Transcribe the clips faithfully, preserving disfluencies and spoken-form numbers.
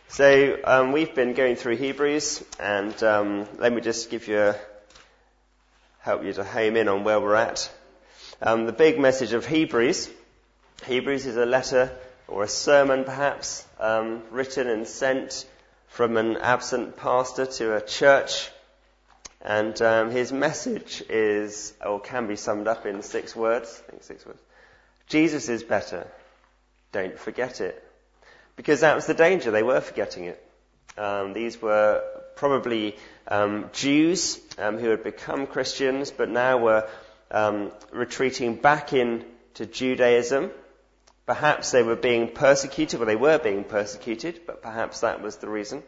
So um, we've been going through Hebrews, and um, let me just give you a, help you to home in on where we're at. Um, the big message of Hebrews, Hebrews is a letter or a sermon perhaps, um, written and sent from an absent pastor to a church, and um, his message is, or can be summed up in six words. I think six words. Jesus is better. Don't forget it. Because that was the danger. They were forgetting it. Um, these were probably um, Jews um, who had become Christians, but now were um, retreating back into Judaism. Perhaps they were being persecuted, well, they were being persecuted, but perhaps that was the reason.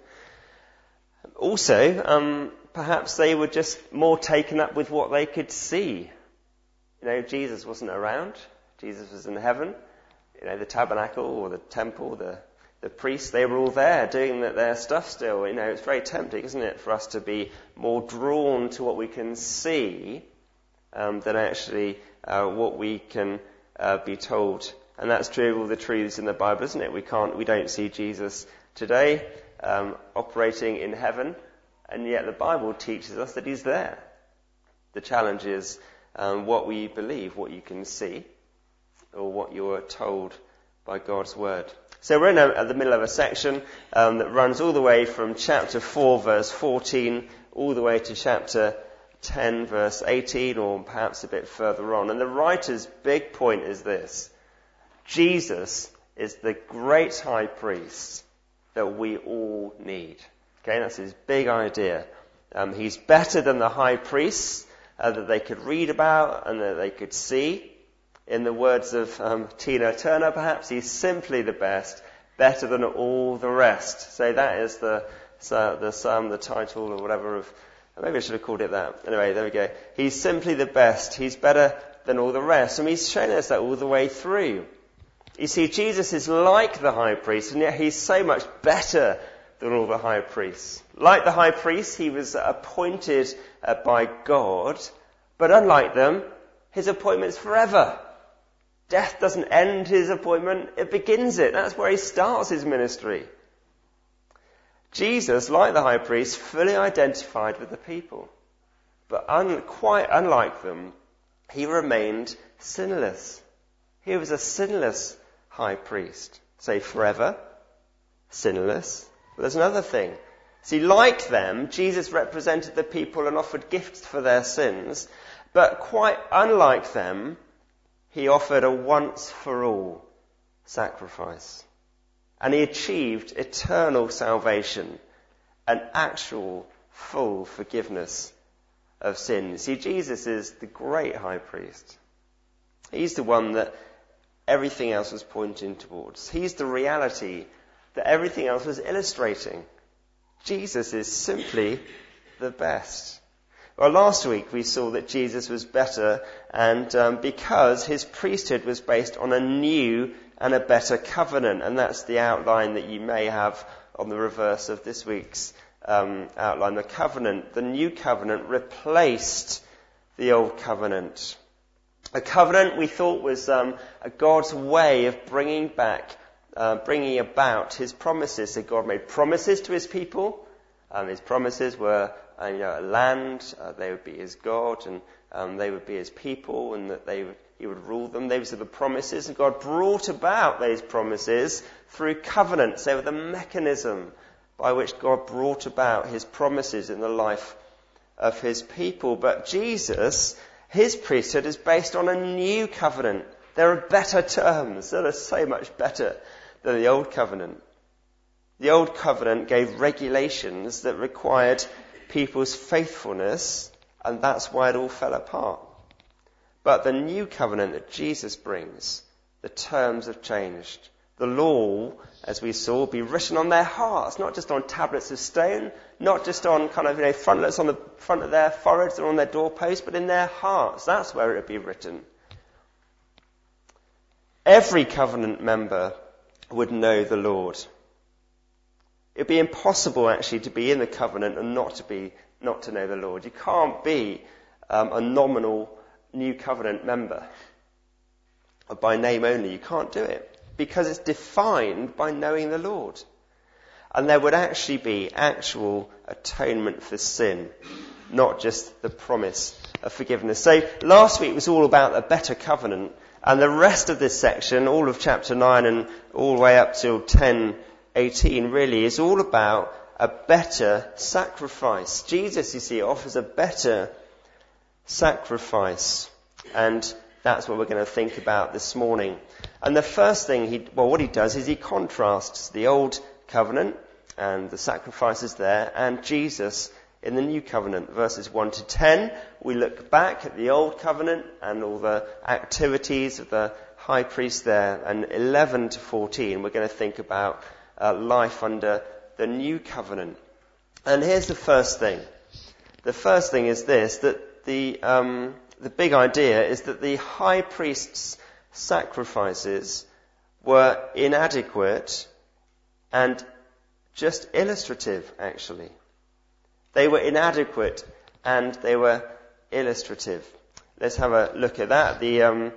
Also, um, perhaps they were just more taken up with what they could see. You know, Jesus wasn't around. Jesus was in heaven. You know, the tabernacle or the temple, the The priests, they were all there doing their stuff still. You know, it's very tempting, isn't it, for us to be more drawn to what we can see um, than actually uh, what we can uh, be told. And that's true of all the truths in the Bible, isn't it? We can't, we don't see Jesus today um, operating in heaven, and yet the Bible teaches us that he's there. The challenge is um, what we believe, what you can see, or what you're told by God's word. So we're in a, at the middle of a section um, that runs all the way from chapter four, verse fourteen, all the way to chapter ten, verse eighteen, or perhaps a bit further on. And the writer's big point is this: Jesus is the great high priest that we all need. Okay, that's his big idea. Um, he's better than the high priests uh, that they could read about and that they could see. In the words of um, Tina Turner, perhaps, he's simply the best, better than all the rest. So that is the so the sum, the title, or whatever of, maybe I should have called it that. Anyway, there we go. He's simply the best. He's better than all the rest. And he's shown us that all the way through. You see, Jesus is like the high priest, and yet he's so much better than all the high priests. Like the high priest, he was appointed uh, by God, but unlike them, his appointment's forever. Death doesn't end his appointment, it begins it. That's where he starts his ministry. Jesus, like the high priest, fully identified with the people. But un- quite unlike them, he remained sinless. He was a sinless high priest. Say forever, sinless. But there's another thing. See, like them, Jesus represented the people and offered gifts for their sins. But quite unlike them, he offered a once-for-all sacrifice. And he achieved eternal salvation, an actual full forgiveness of sin. See, Jesus is the great high priest. He's the one that everything else was pointing towards. He's the reality that everything else was illustrating. Jesus is simply the best. Well, last week we saw that Jesus was better, and um, because his priesthood was based on a new and a better covenant, and that's the outline that you may have on the reverse of this week's um, outline. The covenant, the new covenant, replaced the old covenant. A covenant we thought was um, a God's way of bringing back, uh, bringing about his promises. So God made promises to his people. Um, his promises were uh, you know, a land, uh, they would be his God, and um, they would be his people, and that they would, he would rule them. Those are the promises, and God brought about those promises through covenants. They were the mechanism by which God brought about his promises in the life of his people. But Jesus, his priesthood is based on a new covenant. There are better terms that are so much better than the old covenant. The old covenant gave regulations that required people's faithfulness, and that's why it all fell apart. But the new covenant that Jesus brings, the terms have changed. The law, as we saw, will be written on their hearts, not just on tablets of stone, not just on kind of, you know, frontlets on the front of their foreheads or on their doorposts, but in their hearts. That's where it will be written. Every covenant member would know the Lord. It would be impossible, actually, to be in the covenant and not to be, not to know the Lord. You can't be um, a nominal new covenant member. Or by name only, you can't do it. Because it's defined by knowing the Lord. and there would actually be actual atonement for sin, not just the promise of forgiveness. So last week was all about a better covenant, and the rest of this section, all of chapter nine and all the way up till ten eighteen, really is all about a better sacrifice. Jesus, you see, offers a better sacrifice, and that's what we're going to think about this morning. And the first thing, he, well, what he does is he contrasts the old covenant and the sacrifices there and Jesus in the new covenant. Verses one to ten, we look back at the old covenant and all the activities of the high priest there. And eleven to fourteen, we're going to think about uh, life under the new covenant. And here's the first thing. The first thing is this, that the um, the big idea is that the high priest's sacrifices were inadequate and just illustrative, actually. They were inadequate and they were illustrative. Let's have a look at that. The um,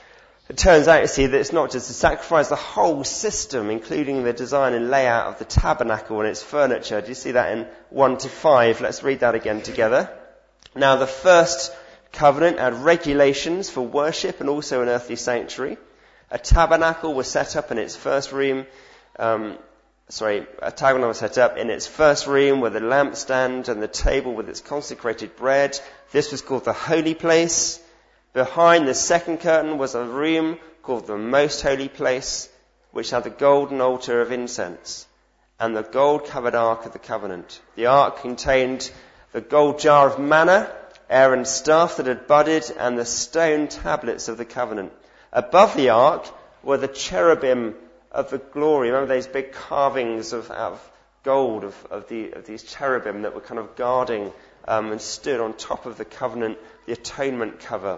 It turns out, you see, that it's not just the sacrifice, the whole system, including the design and layout of the tabernacle and its furniture. Do you see that in one to five? Let's read that again together. Now, the first covenant had regulations for worship and also an earthly sanctuary. A tabernacle was set up in its first room. Um, sorry, a tabernacle was set up in its first room with a lampstand and the table with its consecrated bread. This was called the holy place. Behind the second curtain was a room called the most holy place, which had the golden altar of incense and the gold-covered ark of the covenant. The ark contained the gold jar of manna, Aaron's staff that had budded, and the stone tablets of the covenant. Above the ark were the cherubim of the glory. Remember those big carvings of, of gold of, of, the, of these cherubim that were kind of guarding um, and stood on top of the covenant, the atonement cover.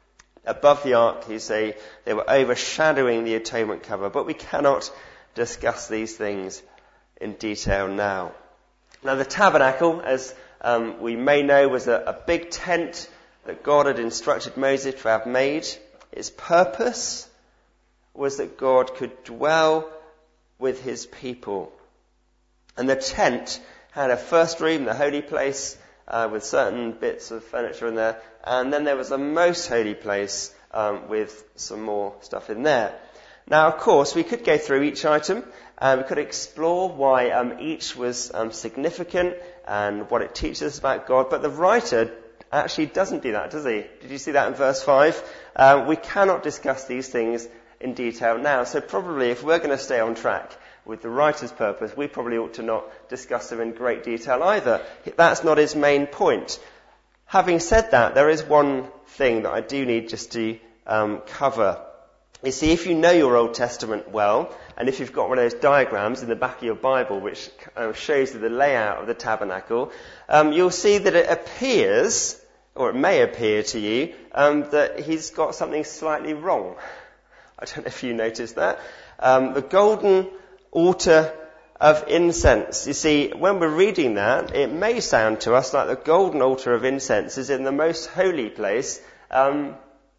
Above the ark, you say, they were overshadowing the atonement cover, but we cannot discuss these things in detail now. Now, the tabernacle, as um, we may know, was a, a big tent that God had instructed Moses to have made. Its purpose was that God could dwell with his people. And the tent had a first room, the holy place, Uh, with certain bits of furniture in there, and then there was a most holy place um, with some more stuff in there. Now, of course, we could go through each item, and we could explore why um, each was um, significant and what it teaches us about God, but the writer actually doesn't do that, does he? Did you see that in verse five? Uh, we cannot discuss these things in detail now, so probably if we're going to stay on track with the writer's purpose, we probably ought to not discuss them in great detail either. That's not his main point. Having said that, there is one thing that I do need just to um, cover. You see, if you know your Old Testament well, and if you've got one of those diagrams in the back of your Bible which uh, shows you the layout of the tabernacle, um, you'll see that it appears, or it may appear to you, um, that he's got something slightly wrong. I don't know if you noticed that. Um, the golden altar of incense. You see, when we're reading that, it may sound to us like the golden altar of incense is in the most holy place, um,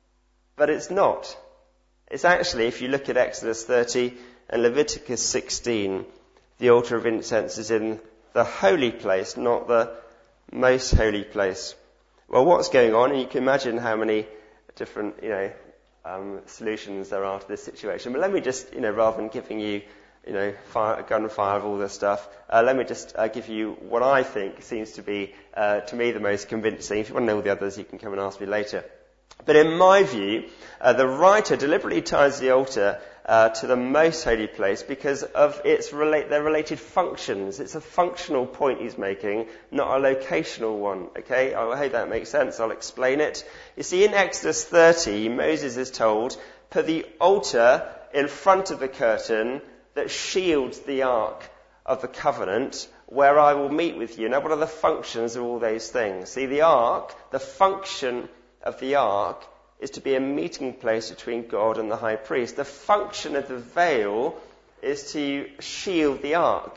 but it's not. It's actually, if you look at Exodus thirty and Leviticus sixteen, the altar of incense is in the holy place, not the most holy place. Well, what's going on? And you can imagine how many different, you know, um, solutions there are to this situation. But let me just, you know, rather than giving you you know, fire, gunfire of all this stuff. Uh, let me just uh, give you what I think seems to be, uh, to me, the most convincing. If you want to know all the others, you can come and ask me later. But in my view, uh, the writer deliberately ties the altar uh, to the most holy place because of its relate their related functions. It's a functional point he's making, not a locational one. Okay, I hope that makes sense. I'll explain it. You see, in Exodus thirty, Moses is told, put the altar in front of the curtain that shields the ark of the covenant, where I will meet with you. Now, what are the functions of all those things? See, the ark, the function of the ark is to be a meeting place between God and the high priest. The function of the veil is to shield the ark.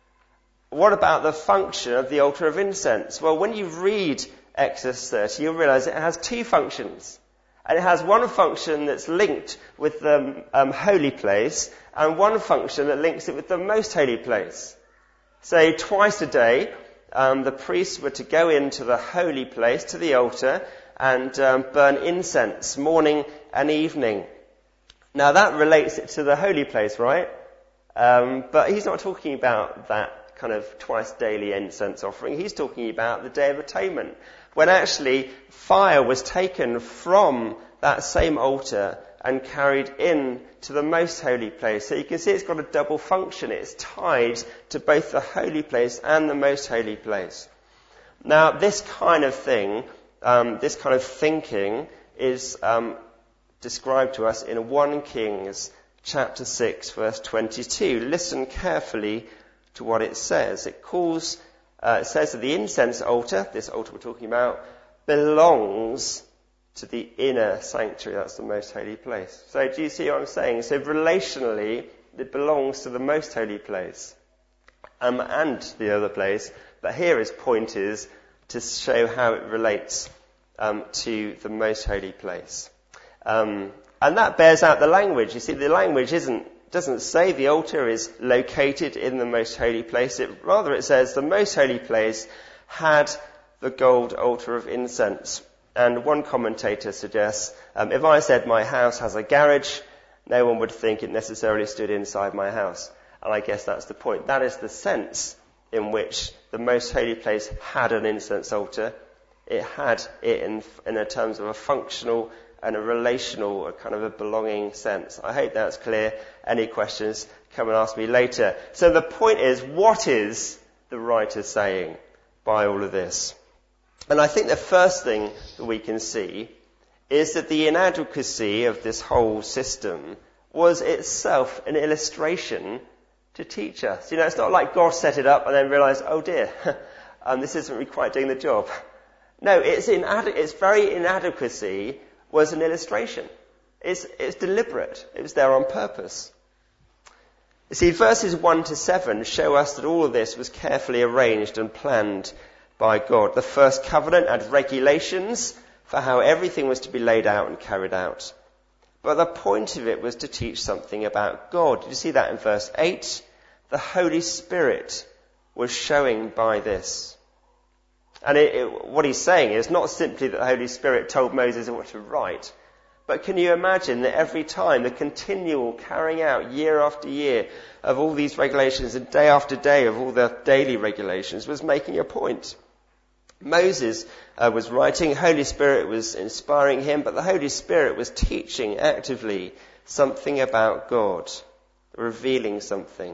What about the function of the altar of incense? Well, when you read Exodus thirty, you'll realize it has two functions. And it has one function that's linked with the um, holy place and one function that links it with the most holy place. So twice a day, um, the priests were to go into the holy place, to the altar, and um, burn incense morning and evening. Now that relates it to the holy place, right? Um, but he's not talking about that kind of twice daily incense offering. He's talking about the Day of Atonement, when actually fire was taken from that same altar and carried in to the most holy place. So you can see it's got a double function. It's tied to both the holy place and the most holy place. Now, this kind of thing, um, this kind of thinking is um, described to us in First Kings chapter six, verse twenty-two. Listen carefully to what it says. It calls, uh, it says that the incense altar, this altar we're talking about, belongs to the inner sanctuary. That's the most holy place. So do you see what I'm saying? So relationally, it belongs to the most holy place um, and the other place. But here his point is to show how it relates um, to the most holy place. Um, and that bears out the language. You see, the language isn't doesn't say the altar is located in the most holy place. It, rather, it says the most holy place had the gold altar of incense. And one commentator suggests, um, if I said my house has a garage, no one would think it necessarily stood inside my house. And I guess that's the point. That is the sense in which the most holy place had an incense altar. It had it in, in a terms of a functional and a relational, a kind of a belonging sense. I hope that's clear. Any questions, come and ask me later. So the point is, what is the writer saying by all of this? And I think the first thing that we can see is that the inadequacy of this whole system was itself an illustration to teach us. You know, it's not like God set it up and then realized, oh dear, um, this isn't really quite doing the job. No, its, inade- its very inadequacy was an illustration. It's, it's deliberate. It was there on purpose. You see, verses one to seven show us that all of this was carefully arranged and planned by God. The first covenant had regulations for how everything was to be laid out and carried out. But the point of it was to teach something about God. Did you see that in verse eight? The Holy Spirit was showing by this. And it, it, what he's saying is not simply that the Holy Spirit told Moses what to write, but can you imagine that every time the continual carrying out year after year of all these regulations and day after day of all the daily regulations was making a point? Moses uh, was writing, Holy Spirit was inspiring him, but the Holy Spirit was teaching actively something about God, revealing something.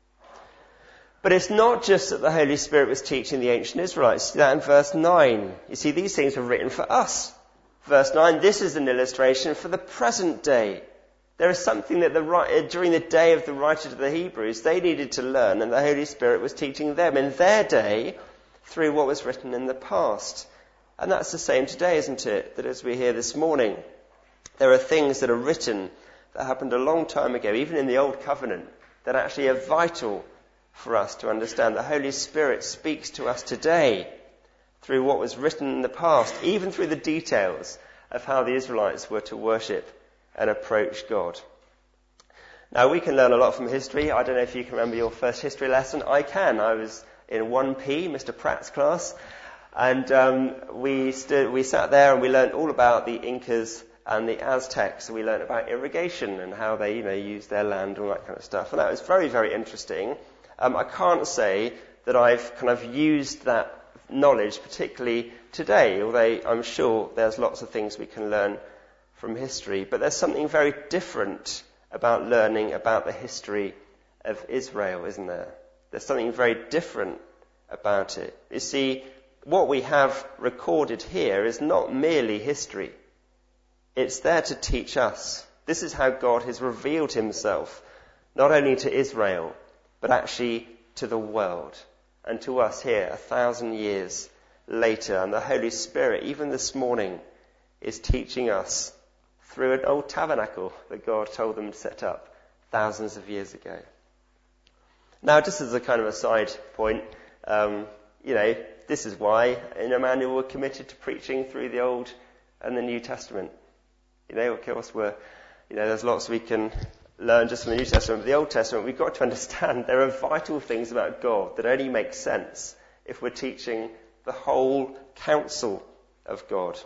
But it's not just that the Holy Spirit was teaching the ancient Israelites. See that in verse nine. You see, these things were written for us. Verse nine, this is an illustration for the present day. There is something that the, during the day of the writer to the Hebrews, they needed to learn, and the Holy Spirit was teaching them in their day through what was written in the past. And that's the same today, isn't it? That as we hear this morning, there are things that are written that happened a long time ago, even in the Old Covenant, that actually are vital for us to understand. The Holy Spirit speaks to us today through what was written in the past, even through the details of how the Israelites were to worship and approach God. Now, we can learn a lot from history. I don't know if you can remember your first history lesson. I can. I was in one P, Mister Pratt's class, and um, we stood, we sat there and we learned all about the Incas and the Aztecs. We learned about irrigation and how they, you know, used their land and all that kind of stuff. And that was very, very interesting. Um, I can't say that I've kind of used that knowledge particularly today, although I'm sure there's lots of things we can learn from history. But there's something very different about learning about the history of Israel, isn't there? There's something very different about it. You see, what we have recorded here is not merely history. It's there to teach us. This is how God has revealed himself, not only to Israel, but actually to the world and to us here a thousand years later. And the Holy Spirit, even this morning, is teaching us through an old tabernacle that God told them to set up thousands of years ago. Now, just as a kind of a side point, um, you know, this is why in Emmanuel we're committed to preaching through the Old and the New Testament. You know, of course, we're, you know, there's lots we can learn just from the New Testament, but the Old Testament, we've got to understand there are vital things about God that only make sense if we're teaching the whole counsel of God.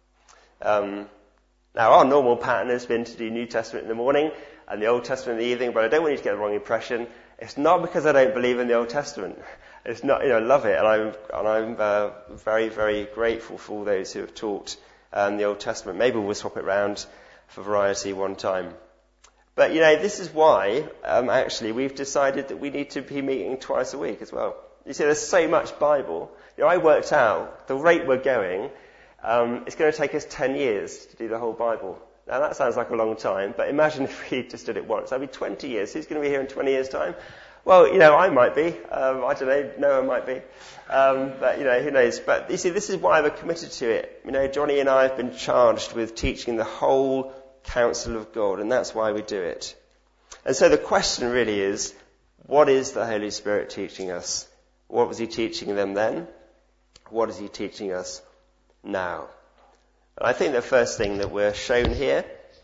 Um, now, our normal pattern has been to do New Testament in the morning and the Old Testament in the evening, but I don't want you to get the wrong impression. It's not because I don't believe in the Old Testament. It's not, you know, I love it, and I'm, and I'm uh, very, very grateful for all those who have taught um, the Old Testament. Maybe we'll swap it round for variety one time. But, you know, this is why, um, actually, we've decided that we need to be meeting twice a week as well. You see, there's so much Bible. You know, I worked out the rate we're going, um, it's going to take us ten years to do the whole Bible. Now, that sounds like a long time, but imagine if we just did it once. That'd be twenty years. Who's going to be here in twenty years' time? Well, you know, I might be. Um, I don't know. Noah might be. Um, but, you know, who knows? But, you see, this is why we're committed to it. You know, Johnny and I have been charged with teaching the whole counsel of God, and that's why we do it. And so the question really is, what is the Holy Spirit teaching us? What was he teaching them then? What is he teaching us now? And I think the first thing that we're shown here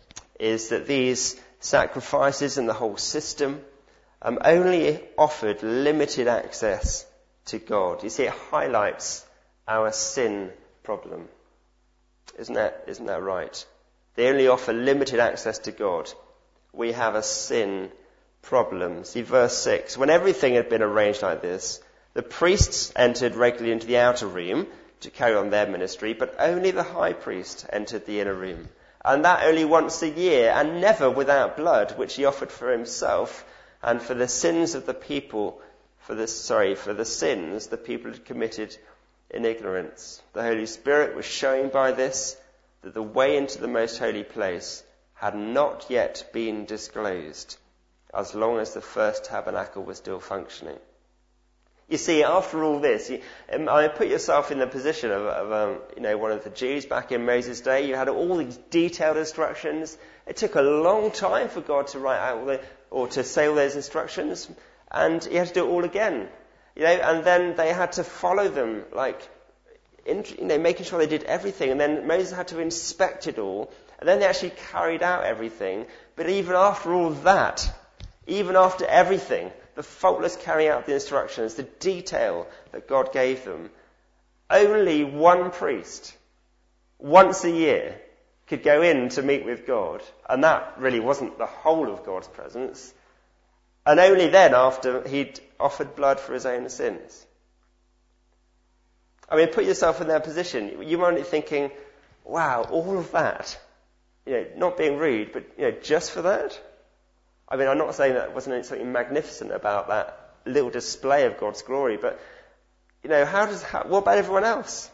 is that these sacrifices and the whole system um, only offered limited access to God. You see, it highlights our sin problem. Isn't that, isn't that right? They only offer limited access to God. We have a sin problem. See verse six. When everything had been arranged like this, the priests entered regularly into the outer room to carry on their ministry, but only the high priest entered the inner room. And that only once a year, and never without blood, which he offered for himself and for the sins of the people, for the, sorry, for the sins the people had committed in ignorance. The Holy Spirit was showing by this that the way into the most holy place had not yet been disclosed, as long as the first tabernacle was still functioning. You see, after all this, you, I mean, put yourself in the position of, of um, you know, one of the Jews back in Moses' day. You had all these detailed instructions. It took a long time for God to write out all the, or to say all those instructions, and he had to do it all again. You know, and then they had to follow them, like, in, you know, making sure they did everything. And then Moses had to inspect it all, and then they actually carried out everything. But even after all that, even after everything, the faultless carrying out of the instructions, the detail that God gave them, only one priest, once a year, could go in to meet with God. And that really wasn't the whole of God's presence. And only then after he'd offered blood for his own sins. I mean, put yourself in their position. You might be thinking, wow, all of that, you know, not being rude, but, you know, just for that? I mean, I'm not saying that wasn't something magnificent about that little display of God's glory, but, you know, how does, how, what about everyone else?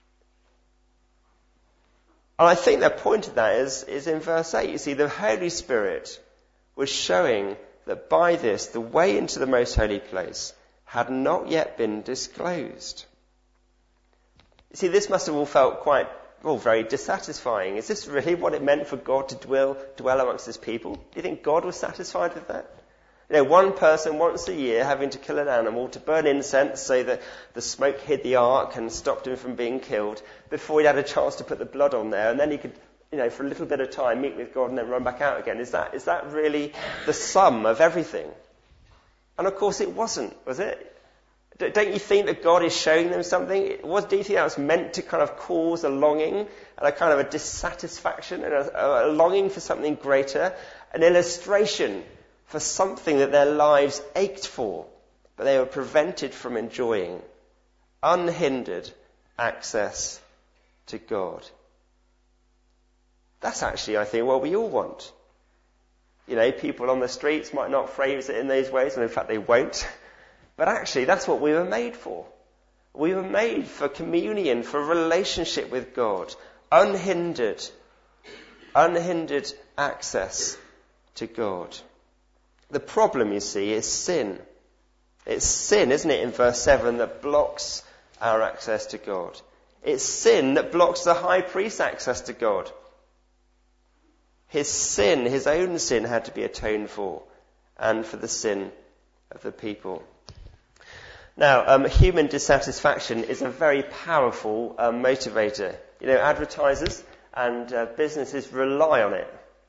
And I think the point of that is, is in verse eight. You see, the Holy Spirit was showing that by this, the way into the most holy place had not yet been disclosed. You see, this must have all felt quite, well, very dissatisfying. Is this really what it meant for God to dwell, dwell amongst his people? Do you think God was satisfied with that? You know, one person once a year having to kill an animal to burn incense so that the smoke hid the ark and stopped him from being killed before he'd had a chance to put the blood on there, and then he could, you know, for a little bit of time meet with God and then run back out again. Is that, is that really the sum of everything? And of course it wasn't, was it? Don't you think that God is showing them something? What, do you think that was meant to kind of cause a longing and a kind of a dissatisfaction and a, a longing for something greater? An illustration for something that their lives ached for, but they were prevented from enjoying. Unhindered access to God. That's actually, I think, what we all want. You know, people on the streets might not phrase it in those ways, and in fact they won't. But actually, that's what we were made for. We were made for communion, for relationship with God. Unhindered, unhindered access to God. The problem, you see, is sin. It's sin, isn't it, in verse seven, that blocks our access to God. It's sin that blocks the high priest's access to God. His sin, his own sin, had to be atoned for, and for the sin of the people. Now, um, human dissatisfaction is a very powerful um, motivator. You know, advertisers and uh, businesses rely on it.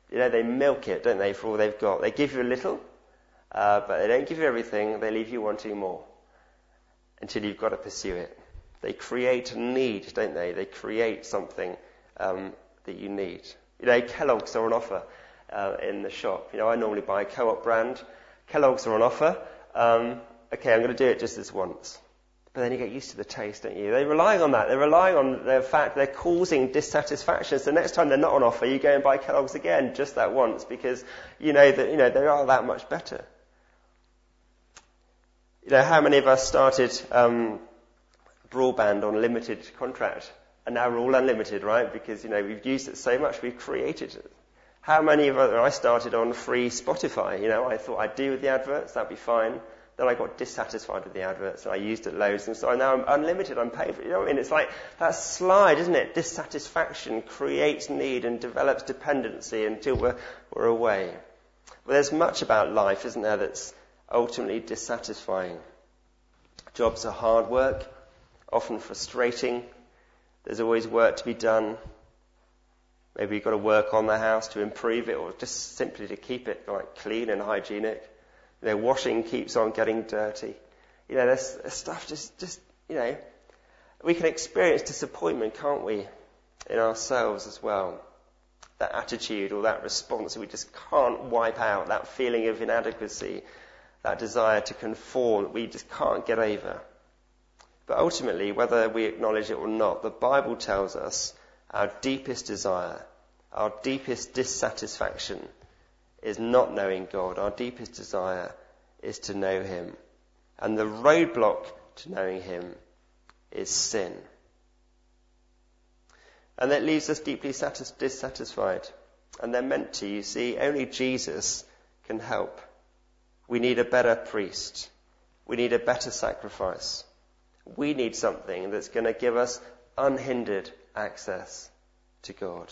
You know, they milk it, don't they, for all they've got. They give you a little, uh, but they don't give you everything. They leave you wanting more until you've got to pursue it. They create a need, don't they? They create something um, that you need. You know, Kellogg's are on offer uh, in the shop. You know, I normally buy a Co-op brand. Kellogg's are on offer. Um, okay, I'm going to do it just this once. But then you get used to the taste, don't you? They're relying on that. They're relying on the fact they're causing dissatisfaction. So next time they're not on offer, you go and buy Kellogg's again, just that once, because you know that, you know, they are that much better. You know, how many of us started um, broadband on limited contract, and now we're all unlimited, right? Because, you know, we've used it so much, we've created it. How many of us, I started on free Spotify, you know, I thought I'd do with the adverts, that'd be fine. Then I got dissatisfied with the adverts, and I used it loads, and so now I'm unlimited, I'm paying for it. You know what I mean? It's like that slide, isn't it? Dissatisfaction creates need and develops dependency until we're, we're away. Well, there's much about life, isn't there, that's ultimately dissatisfying. Jobs are hard work, often frustrating. There's always work to be done. Maybe you've got to work on the house to improve it, or just simply to keep it like clean and hygienic. You know, washing keeps on getting dirty. You know, there's, there's stuff just, just, you know, we can experience disappointment, can't we, in ourselves as well. That attitude or that response that we just can't wipe out, that feeling of inadequacy, that desire to conform that we just can't get over. But ultimately, whether we acknowledge it or not, the Bible tells us our deepest desire, our deepest dissatisfaction is not knowing God. Our deepest desire is to know him. And the roadblock to knowing him is sin. And that leaves us deeply satis- dissatisfied. And they're meant to, you see, only Jesus can help. We need a better priest. We need a better sacrifice. We need something that's going to give us unhindered access to God.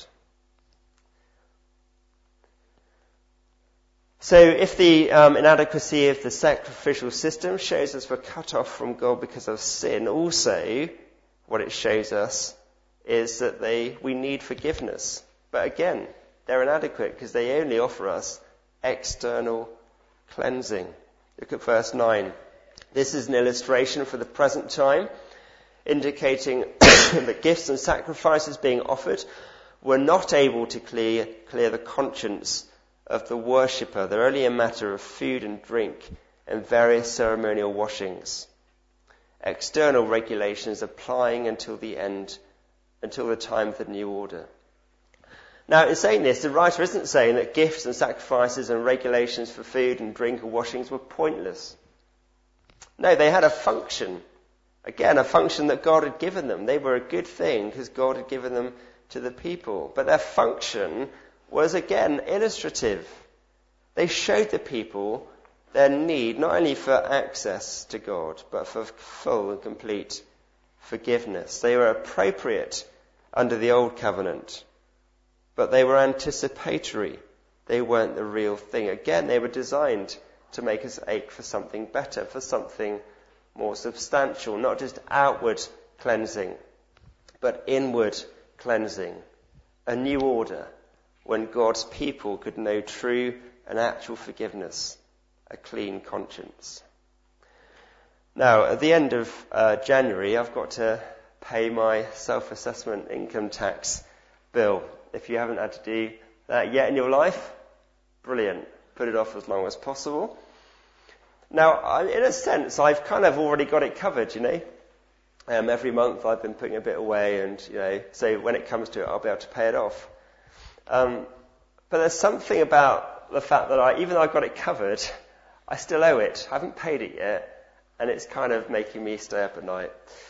So if the um, inadequacy of the sacrificial system shows us we're cut off from God because of sin, also what it shows us is that they we need forgiveness. But again, they're inadequate because they only offer us external cleansing. Look at verse nine. This is an illustration for the present time, indicating that gifts and sacrifices being offered were not able to clear, clear the conscience of the worshipper. They're only a matter of food and drink and various ceremonial washings. External regulations applying until the end, until the time of the new order. Now, in saying this, the writer isn't saying that gifts and sacrifices and regulations for food and drink and washings were pointless. No, they had a function. Again, a function that God had given them. They were a good thing because God had given them to the people. But their function was, again, illustrative. They showed the people their need not only for access to God, but for full and complete forgiveness. They were appropriate under the old covenant, but they were anticipatory. They weren't the real thing. Again, they were designed to make us ache for something better, for something more substantial, not just outward cleansing, but inward cleansing, a new order when God's people could know true and actual forgiveness, a clean conscience. Now, at the end of uh, January, I've got to pay my self-assessment income tax bill. If you haven't had to do that yet in your life, brilliant. Put it off as long as possible. Now, I, in a sense, I've kind of already got it covered, you know. Um, every month I've been putting a bit away, and, you know, so when it comes to it, I'll be able to pay it off. Um, but there's something about the fact that I, even though I've got it covered, I still owe it. I haven't paid it yet, and it's kind of making me stay up at night.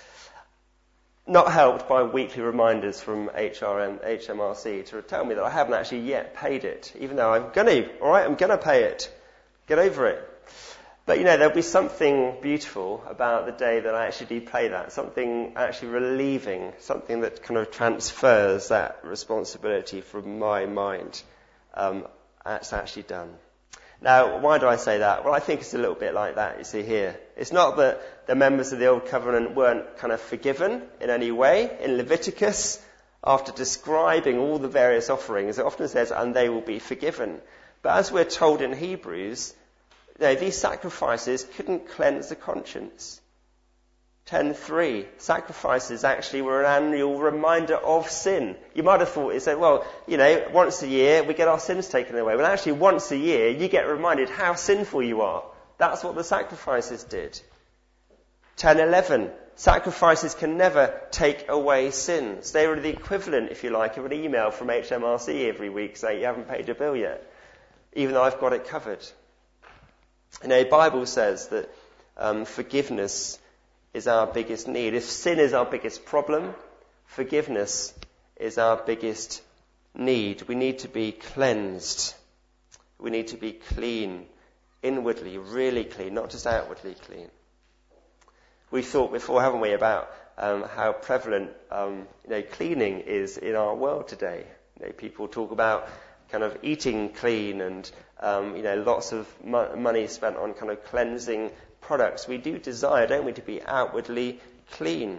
Not helped by weekly reminders from H R M, H M R C to tell me that I haven't actually yet paid it, even though I'm going to. All right, I'm going to pay it. Get over it. But, you know, there'll be something beautiful about the day that I actually do pay that, something actually relieving, something that kind of transfers that responsibility from my mind. Um, that's actually done. Now, why do I say that? Well, I think it's a little bit like that, you see here. It's not that the members of the Old Covenant weren't kind of forgiven in any way. In Leviticus, after describing all the various offerings, it often says, and they will be forgiven. But as we're told in Hebrews, you know, these sacrifices couldn't cleanse the conscience. ten three, sacrifices actually were an annual reminder of sin. You might have thought, it said, well, you know, once a year we get our sins taken away. Well, actually, once a year you get reminded how sinful you are. That's what the sacrifices did. ten eleven, sacrifices can never take away sins. They were the equivalent, if you like, of an email from H M R C every week saying you haven't paid your bill yet, even though I've got it covered. You know, the Bible says that um, forgiveness is our biggest need. If sin is our biggest problem, forgiveness is our biggest need. We need to be cleansed. We need to be clean, inwardly, really clean, not just outwardly clean. We've thought before, haven't we, about um, how prevalent um, you know, cleaning is in our world today. You know, people talk about kind of eating clean and um, you know, lots of mo- money spent on kind of cleansing products. We do desire, don't we, to be outwardly clean.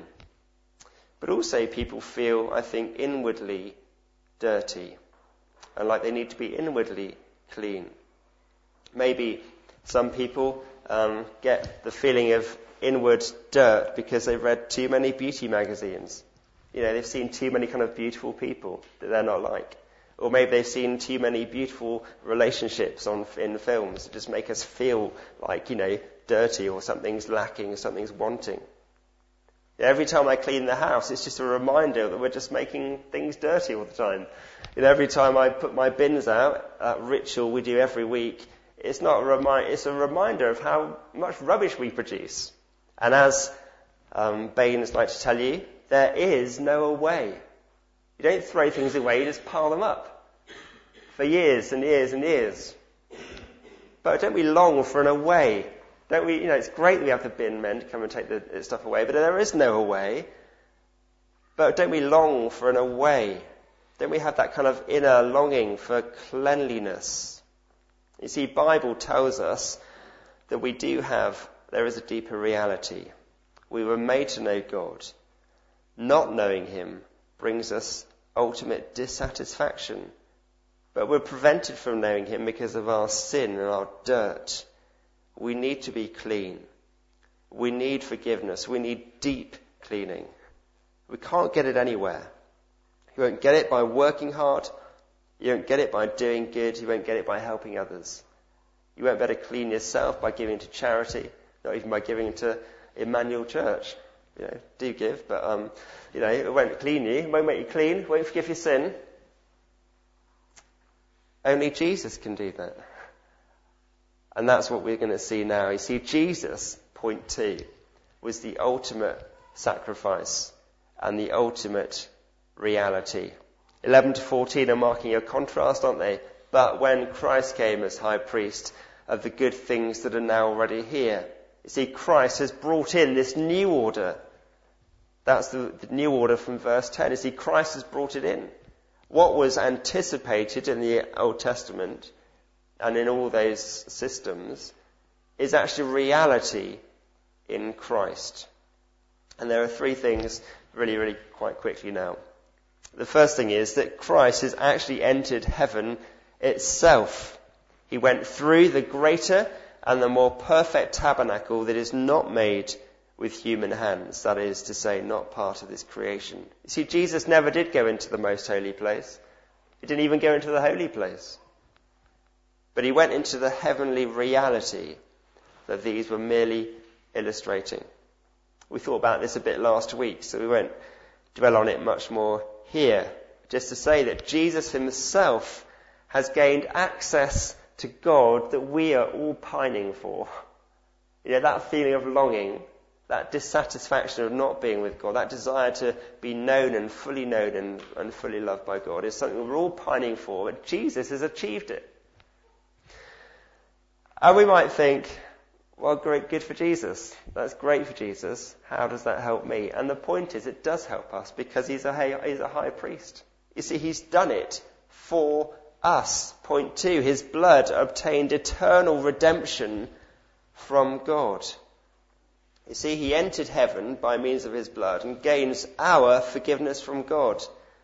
But also people feel, I think, inwardly dirty and like they need to be inwardly clean. Maybe some people um, get the feeling of inward dirt because they've read too many beauty magazines. You know, they've seen too many kind of beautiful people that they're not like. Or maybe they've seen too many beautiful relationships on in films that just make us feel like, you know, dirty or something's lacking or something's wanting. Every time I clean the house, it's just a reminder that we're just making things dirty all the time. You know, every time I put my bins out, that ritual we do every week, it's not a reminder, it's a reminder of how much rubbish we produce. And as um, Baines like to tell you, there is no away. You don't throw things away, you just pile them up for years and years and years. But don't we long for an away? Don't we, you know, it's great that we have the bin men to come and take the stuff away, but there is no away. But don't we long for an away? Don't we have that kind of inner longing for cleanliness? You see, Bible tells us that we do have, there is a deeper reality. We were made to know God. Not knowing him brings us ultimate dissatisfaction. But we're prevented from knowing him because of our sin and our dirt. We need to be clean. We need forgiveness. We need deep cleaning. We can't get it anywhere. You won't get it by working hard. You won't get it by doing good. You won't get it by helping others. You won't be able to clean yourself by giving to charity, not even by giving to Emmanuel Church. You know, do give, but um, you know, it won't clean you. It won't make you clean. It won't forgive your sin. Only Jesus can do that. And that's what we're going to see now. You see, Jesus, point two, was the ultimate sacrifice and the ultimate reality. eleven to fourteen are marking a contrast, aren't they? But when Christ came as high priest of the good things that are now already here. You see, Christ has brought in this new order. That's the, the new order from verse ten. You see, Christ has brought it in. What was anticipated in the Old Testament and in all those systems is actually reality in Christ. And there are three things really, really quite quickly now. The first thing is that Christ has actually entered heaven itself. He went through the greater and the more perfect tabernacle that is not made with human hands. That is to say, not part of this creation. You see, Jesus never did go into the most holy place. He didn't even go into the holy place. But he went into the heavenly reality that these were merely illustrating. We thought about this a bit last week, so we won't dwell on it much more here. Just to say that Jesus himself has gained access to God that we are all pining for. You know, that feeling of longing, that dissatisfaction of not being with God, that desire to be known and fully known and, and fully loved by God is something we're all pining for, but Jesus has achieved it. And we might think, well, great, good for Jesus. That's great for Jesus. How does that help me? And the point is, it does help us because he's a, he's a high priest. You see, he's done it for us. Point two, his blood obtained eternal redemption from God. You see, he entered heaven by means of his blood and gains our forgiveness from God.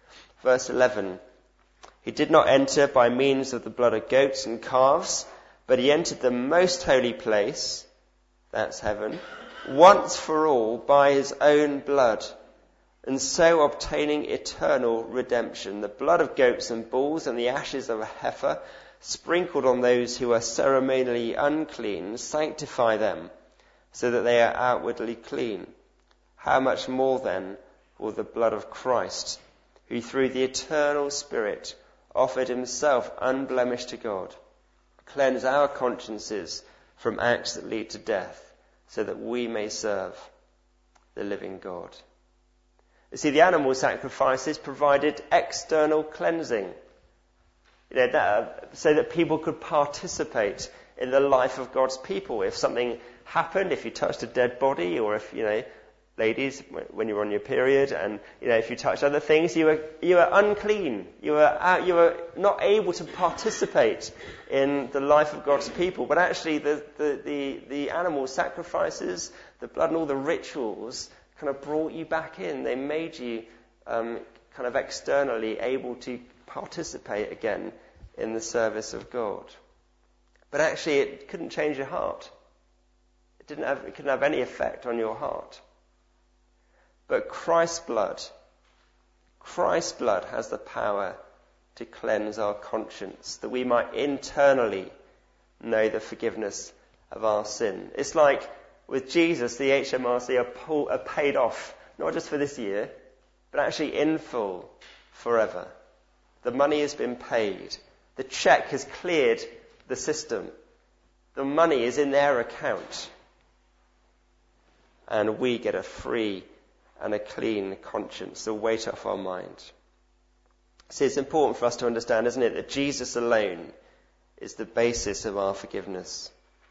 Verse eleven. He did not enter by means of the blood of goats and calves, but he entered the most holy place, that's heaven, once for all by his own blood, and so obtaining eternal redemption. The blood of goats and bulls and the ashes of a heifer, sprinkled on those who are ceremonially unclean, sanctify them, so that they are outwardly clean. How much more then will the blood of Christ, who through the eternal Spirit offered himself unblemished to God, cleanse our consciences from acts that lead to death, so that we may serve the living God. You see, the animal sacrifices provided external cleansing, you know, that, so that people could participate in the life of God's people. If something happened, if you touched a dead body, or if, you know, ladies, when you were on your period, and, you know, if you touched other things, you were you were unclean. You were out, you were not able to participate in the life of God's people. But actually, the the the, the animal sacrifices, the blood, and all the rituals kind of brought you back in. They made you um, kind of externally able to participate again in the service of God. But actually, it couldn't change your heart. It didn't have, it couldn't have any effect on your heart. But Christ's blood, Christ's blood has the power to cleanse our conscience, that we might internally know the forgiveness of our sin. It's like with Jesus, the H M R C are, pull, are paid off, not just for this year, but actually in full, forever. The money has been paid. The cheque has cleared the system. The money is in their account. And we get a free and a clean conscience, the weight off our mind. See, it's important for us to understand, isn't it, that Jesus alone is the basis of our forgiveness.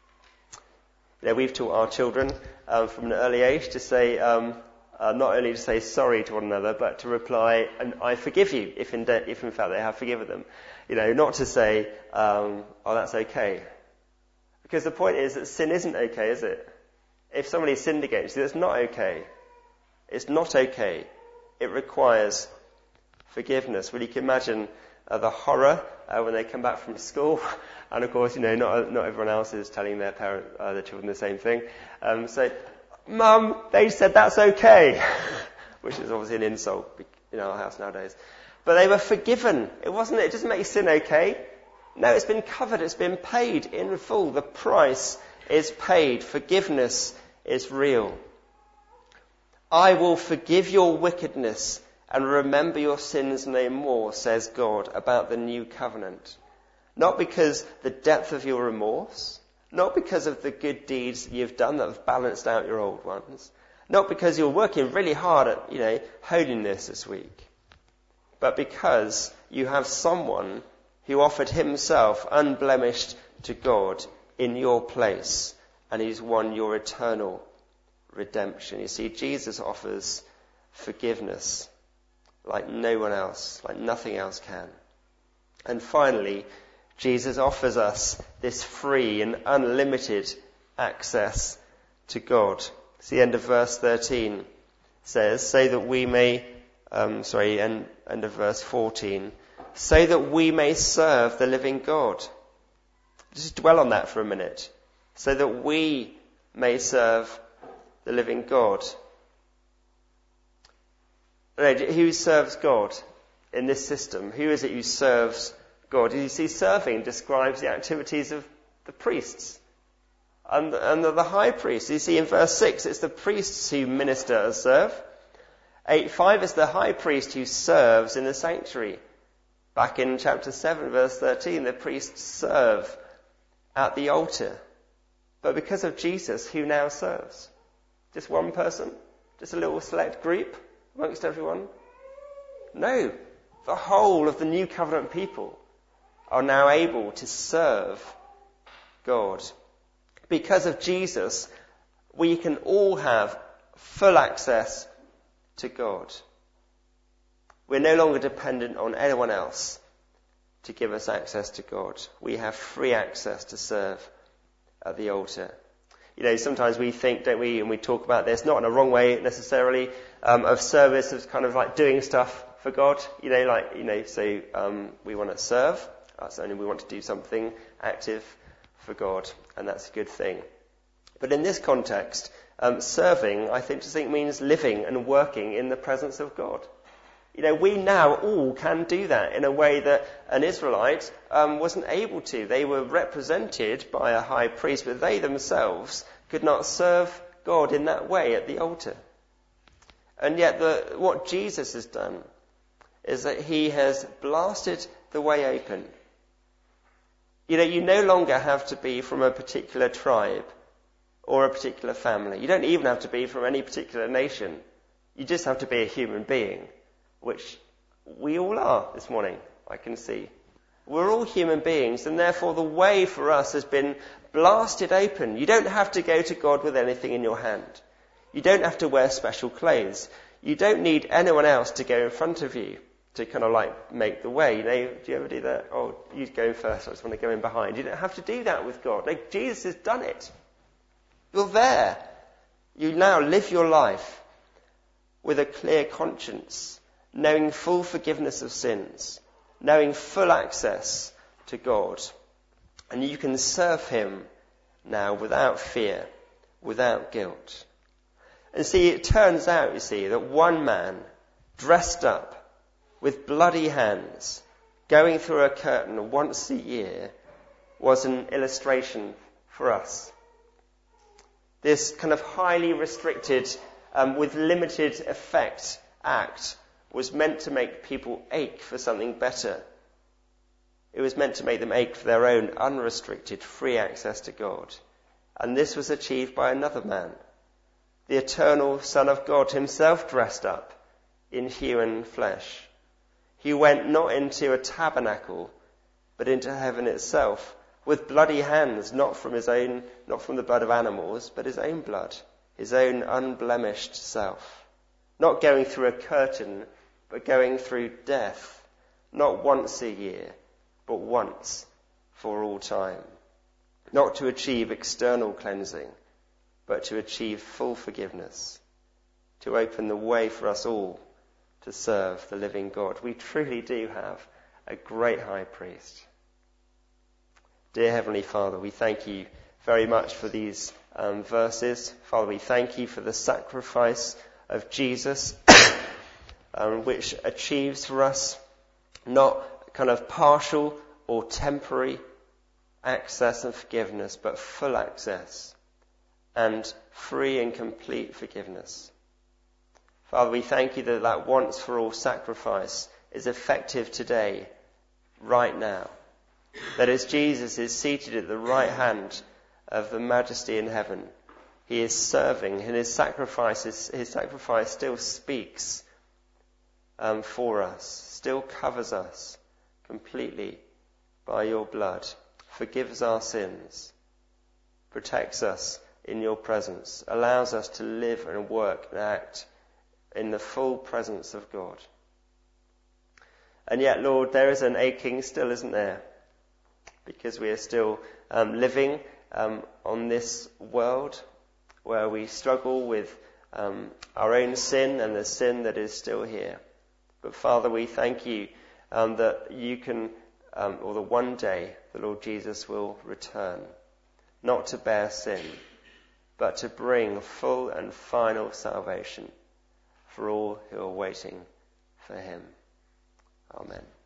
You know, we've taught our children um, from an early age to say, um, uh, not only to say sorry to one another, but to reply, and I forgive you, if in, de- if in fact they have forgiven them. You know, not to say, um, oh, that's okay. Because the point is that sin isn't okay, is it? If somebody sinned against you, that's not okay. It's not okay. It requires forgiveness. Well, you can imagine uh, the horror uh, when they come back from school. And of course, you know, not not everyone else is telling their parent, uh, their children the same thing. Um, so, Mum, they said that's okay. Which is obviously an insult in our house nowadays. But they were forgiven. It wasn't, it doesn't make sin okay. No, it's been covered. It's been paid in full. The price is paid. Forgiveness is real. I will forgive your wickedness and remember your sins no more, says God about the new covenant. Not because the depth of your remorse, not because of the good deeds you've done that have balanced out your old ones, not because you're working really hard at, you know, holiness this week, but because you have someone who offered himself unblemished to God in your place, and he's won your eternal redemption. You see, Jesus offers forgiveness like no one else, like nothing else can. And finally, Jesus offers us this free and unlimited access to God. It's the end of verse thirteen. It says, so that we may, um, sorry, end, end of verse fourteen, so that we may serve the living God. Just dwell on that for a minute. So that we may serve the living God. Who serves God in this system? Who is it who serves God? You see, serving describes the activities of the priests and, and the, the high priest. You see, in verse six, it's the priests who minister and serve. eight five is the high priest who serves in the sanctuary. Back in chapter seven, verse thirteen, the priests serve at the altar. But because of Jesus, who now serves? Just one person? Just a little select group amongst everyone? No. The whole of the new covenant people are now able to serve God. Because of Jesus, we can all have full access to God. We're no longer dependent on anyone else to give us access to God. We have free access to serve at the altar. You know, sometimes we think, don't we, and we talk about this, not in a wrong way necessarily, um, of service as kind of like doing stuff for God, you know, like, you know, so um, we want to serve, that's only we want to do something active for God, and that's a good thing. But in this context, um, serving, I think, just think means living and working in the presence of God. You know, we now all can do that in a way that an Israelite um, wasn't able to. They were represented by a high priest, but they themselves could not serve God in that way at the altar. And yet the, what Jesus has done is that he has blasted the way open. You know, you no longer have to be from a particular tribe or a particular family. You don't even have to be from any particular nation. You just have to be a human being, which we all are this morning, I can see. We're all human beings, and therefore the way for us has been blasted open. You don't have to go to God with anything in your hand. You don't have to wear special clothes. You don't need anyone else to go in front of you to kind of like make the way. You know, do you ever do that? Oh, you go first, I just want to go in behind. You don't have to do that with God. Like, Jesus has done it. You're there. You now live your life with a clear conscience, knowing full forgiveness of sins, knowing full access to God. And you can serve him now without fear, without guilt. And see, it turns out, you see, that one man dressed up with bloody hands, going through a curtain once a year, was an illustration for us. This kind of highly restricted, um, with limited effect act was meant to make people ache for something better. It was meant to make them ache for their own unrestricted, free access to God. And this was achieved by another man, the eternal Son of God himself, dressed up in human flesh. He went not into a tabernacle, but into heaven itself, with bloody hands, not from his own, not from the blood of animals, but his own blood, his own unblemished self. Not going through a curtain, but going through death, not once a year, but once for all time. Not to achieve external cleansing, but to achieve full forgiveness, to open the way for us all to serve the living God. We truly do have a great high priest. Dear Heavenly Father, we thank you very much for these um, verses. Father, we thank you for the sacrifice of Jesus, um, which achieves for us not kind of partial or temporary access and forgiveness, but full access and free and complete forgiveness. Father, we thank you that that once for all sacrifice is effective today, right now. That as Jesus is seated at the right hand of the Majesty in heaven, he is serving, and his sacrifice, is, his sacrifice still speaks um, for us, still covers us completely by your blood, forgives our sins, protects us in your presence, allows us to live and work and act in the full presence of God. And yet, Lord, there is an aching still, isn't there? Because we are still um, living um, on this world where we struggle with um, our own sin and the sin that is still here. But Father, we thank you um, that you can, um, or that one day the Lord Jesus will return, not to bear sin, but to bring full and final salvation for all who are waiting for him. Amen.